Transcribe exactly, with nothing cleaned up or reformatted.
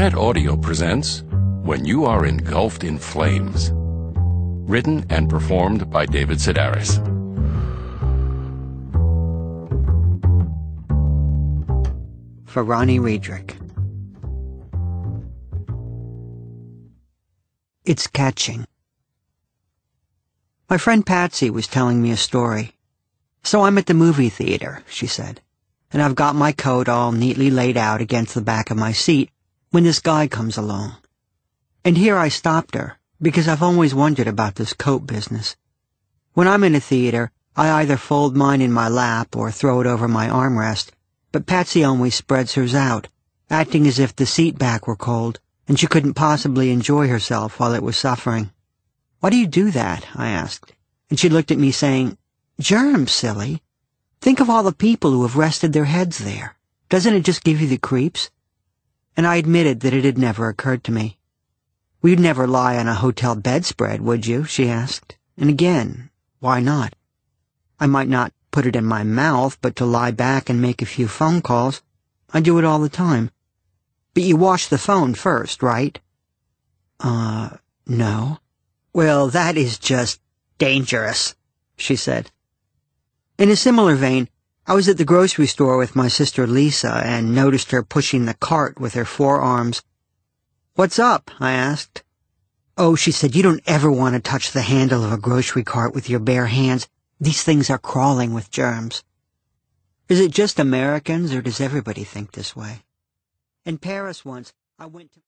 Hachette Audio presents When You Are Engulfed in Flames. Written and performed by David Sedaris. For Ronnie Riedrich. It's catching. My friend Patsy was telling me a story. So I'm at the movie theater, she said, and I've got my coat all neatly laid out against the back of my seat when this guy comes along. And here I stopped her, because I've always wondered about this coat business. When I'm in a theater, I either fold mine in my lap or throw it over my armrest, but Patsy always spreads hers out, acting as if the seat back were cold, and she couldn't possibly enjoy herself while it was suffering. "Why do you do that?" I asked, and she looked at me saying, "Germs, silly. Think of all the people who have rested their heads there. Doesn't it just give you the creeps?" And I admitted that it had never occurred to me. "Well, you'd never lie on a hotel bedspread, would you?" she asked. And again, why not? I might not put it in my mouth, but to lie back and make a few phone calls, I do it all the time. "But you wash the phone first, right?" Uh, no. "Well, that is just dangerous," she said. In a similar vein, I was at the grocery store with my sister Lisa and noticed her pushing the cart with her forearms. "What's up?" I asked. "Oh," she said, "you don't ever want to touch the handle of a grocery cart with your bare hands. These things are crawling with germs." Is it just Americans, or does everybody think this way? In Paris once, I went to